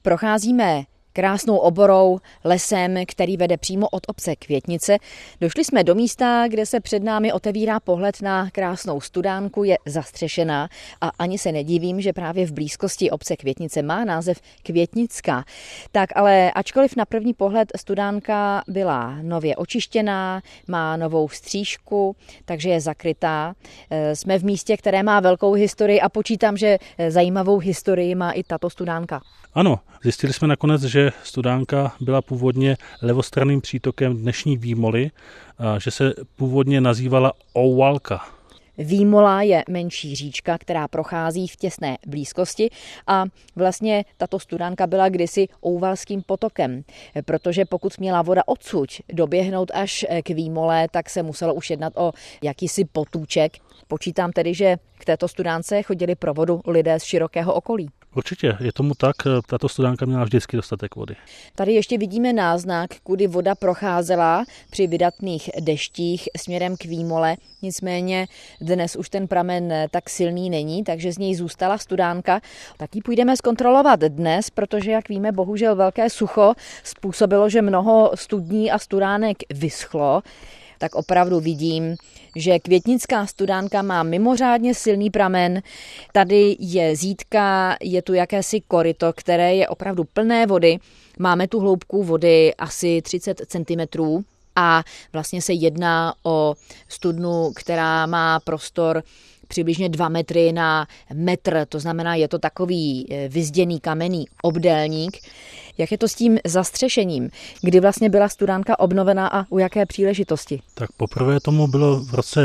Procházíme krásnou oborou, lesem, který vede přímo od obce Květnice. Došli jsme do místa, kde se před námi otevírá pohled na krásnou studánku, je zastřešená a ani se nedivím, že právě v blízkosti obce Květnice má název Květnická. Tak ale ačkoliv na první pohled studánka byla nově očištěná, má novou střížku, takže je zakrytá. Jsme v místě, které má velkou historii a počítám, že zajímavou historii má i tato studánka. Ano, zjistili jsme nakonec, že studánka byla původně levostranným přítokem dnešní Výmoly a že se původně nazývala Ouvalka. Výmola je menší říčka, která prochází v těsné blízkosti a vlastně tato studánka byla kdysi Ouvalským potokem, protože pokud měla voda odsud doběhnout až k Výmole, tak se muselo už jednat o jakýsi potůček. Počítám tedy, že k této studánce chodili pro vodu lidé z širokého okolí. Určitě, je tomu tak, tato studánka měla vždycky dostatek vody. Tady ještě vidíme náznak, kudy voda procházela při vydatných deštích směrem k Výmole, nicméně dnes už ten pramen tak silný není, takže z něj zůstala studánka. Tak ji půjdeme zkontrolovat dnes, protože, jak víme, bohužel velké sucho způsobilo, že mnoho studní a studánek vyschlo. Tak opravdu vidím, že Květnická studánka má mimořádně silný pramen. Tady je zídka, je tu jakési koryto, které je opravdu plné vody. Máme tu hloubku vody asi 30 cm a vlastně se jedná o studnu, která má prostor přibližně 2 metry na metr, to znamená, je to takový vyzděný kamenný obdélník. Jak je to s tím zastřešením? Kdy vlastně byla studánka obnovena a u jaké příležitosti? Tak poprvé tomu bylo v roce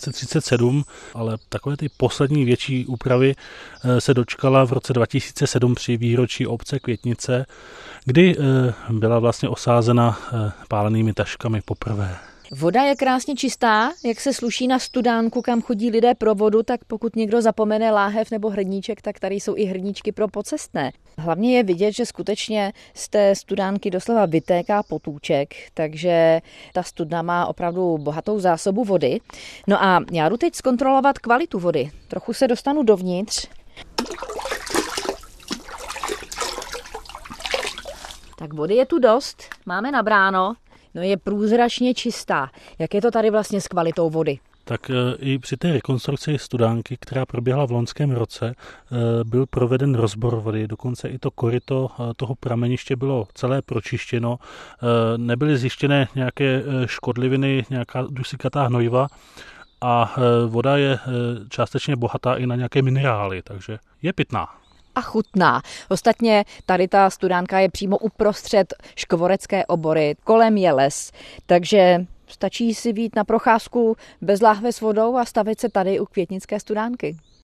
1937, ale takové ty poslední větší úpravy se dočkala v roce 2007 při výročí obce Květnice, kdy byla vlastně osázena pálenými taškami poprvé. Voda je krásně čistá, jak se sluší na studánku, kam chodí lidé pro vodu, tak pokud někdo zapomene láhev nebo hrníček, tak tady jsou i hrníčky pro pocestné. Hlavně je vidět, že skutečně z té studánky doslova vytéká potůček, takže ta studna má opravdu bohatou zásobu vody. No a já jdu teď zkontrolovat kvalitu vody. Trochu se dostanu dovnitř. Tak vody je tu dost, máme nabráno. No je průzračně čistá. Jak je to tady vlastně s kvalitou vody? Tak i při té rekonstrukci studánky, která proběhla v loňském roce, byl proveden rozbor vody, dokonce i to koryto toho prameniště bylo celé pročištěno, nebyly zjištěné nějaké škodliviny, nějaká dusíkatá hnojiva a voda je částečně bohatá i na nějaké minerály, takže je pitná. A chutná. Ostatně tady ta studánka je přímo uprostřed škvorecké obory, kolem je les, takže stačí si vyjít na procházku bez láhve s vodou a stavit se tady u Květnické studánky.